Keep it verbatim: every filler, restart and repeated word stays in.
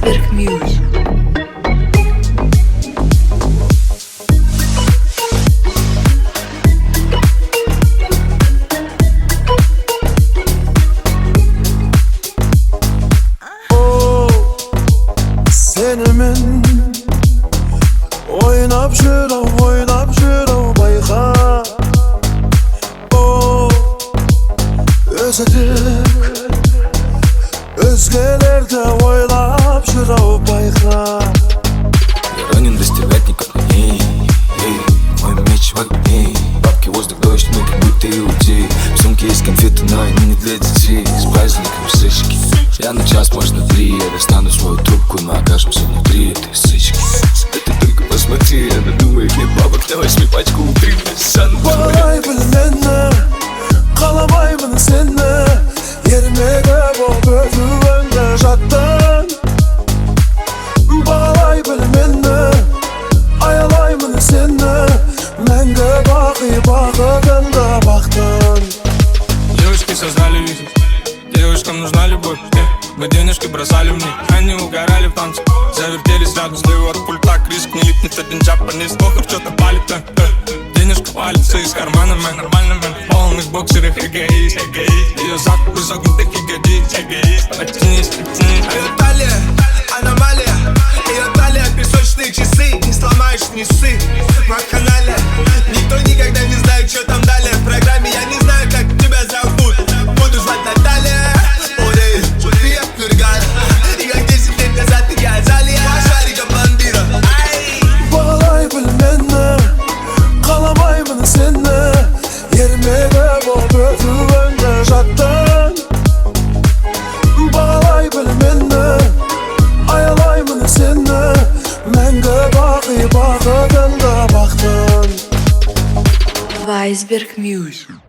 Iceberg Music. Senimin oynap жүрөм, oynap жүрөм байка. О, өзөтүк өзгелерде ойлап жүрөм байка. Я ранен, достигать никак не ей, ей, мой меч в огне. Бабки, воздух, дождь, мы как будто иудеи. В сумке есть конфеты, но они не для детей. С праздником сыщики. Я на час, может на три. Я достану свою трубку, и мы окажемся внутри этой сычки. Да ты только посмотри, она думает, нет бабок, на возьми пачку утри. Bağlayбын мені, қаламаймын сені. Ермегі болып өтуіңді жаттың. Бағалайбын мені, аялаймын сені. Мәңгі бақи бақытыңды бақтың. Девушки создали вихрь, девушкам нужна любовь. Мы денежки бросали в них, они угорали в танце. Завертелись рядом слева от пульта, крышка не липнет, один джапанец. Похуй, что-то палит, э, э. Денежка палится из кармана, мэн, нормально, мэн. В полных боксерах эгоист, эгоист. Ее закупы загнутых ягодиц, эгоист. Оттянись, оттянись. Ее талия, аномалия. Ее талия, песочные часы. Не сломаешь, не ссы. На канале никто никогда не знает, что там далее. В программе я не знаю, как тебя зовут. Буду звать Наталья. Ой, София Ферган. И как десять лет назад я Азалия. Шарика бандира. Bağlayбын мені, қаламаймын сені. Ермегі болып өтуіңді жаттың. Бағалайбын мені, аялаймын сені. Мәңгі бақи бақытыңды бақтың. Iceberg Music.